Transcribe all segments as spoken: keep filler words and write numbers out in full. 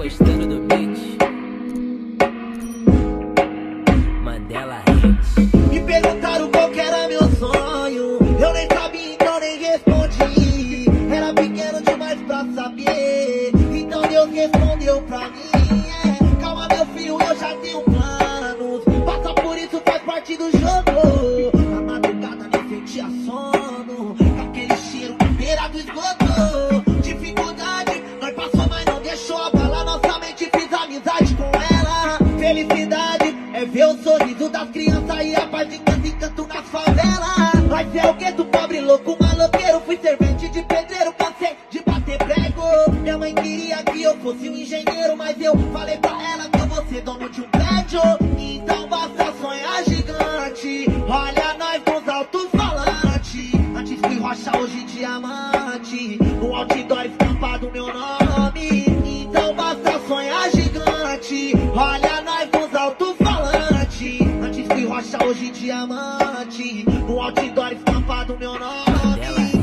gostando do beat? Mandela Hits. Me perguntaram qual que era meu sonho, eu nem sabia, então nem respondi. Era pequeno demais pra saber, então Deus respondeu pra mim. É, calma meu filho, eu já tenho planos, passa por isso, faz parte do jogo. Na madrugada nem sentia sono, com aquele cheiro na beira do esgoto. Dificuldade, nós passou, mas não deixou abalar nossa mente, fiz amizade com ela. Felicidade é ver o sorriso das crianças e a paz de canto em canto nas favelas. Mas é o gueto pobre, louco, maloqueiro, fui servente de pedreiro, cansei de bater prego. Minha mãe queria que eu fosse um engenheiro, mas eu falei pra ela que eu vou ser dono de um prédio. Então basta sonhar gigante, olha nós com os alto-falantes. Antes fui rocha, hoje diamante, no outdoor estampado meu nome. Então basta sonhar gigante, olha nós com os alto-falantes. Antes fui rocha, hoje diamante, no outdoor estampado meu nome.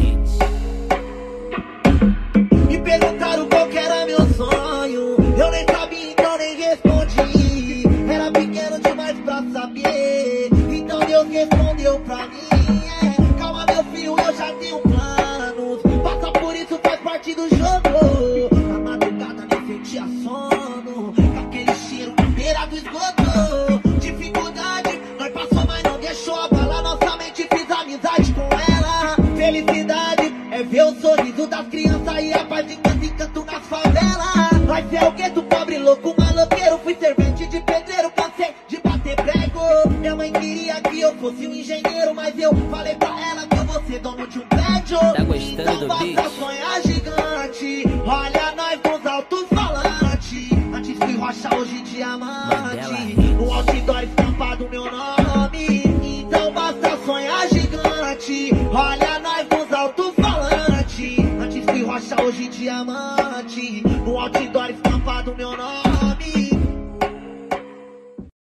Me perguntaram qual que era meu sonho, eu nem sabia, então nem respondi. Era pequeno demais pra saber, então Deus respondeu pra mim. É, calma meu filho, eu já tenho planos, passa por isso, faz parte do jogo. Na madrugada nem sentia sono, com aquele cheiro na beira do esgoto. Dificuldade, nós passou, mas não deixou abalar nossa mente, fiz amizade com ela. Felicidade é ver o sorriso das crianças e a paz de canto em canto nas favelas. Mas é o gueto pobre, louco, maloqueiro, fui servente de pedreiro, cansei de bater prego. Minha mãe queria que eu fosse um engenheiro, mas eu falei pra ela que eu vou ser dono de um prédio. Tá gostando então do basta beat? sonhar gigante, olha nós com os alto-falantes. Antes fui rocha, hoje diamante, no outdoor estampado meu nome. Então basta sonhar gigante, olha nós com os alto-falantes. Antes fui rocha, hoje diamante, no outdoor estampado meu nome.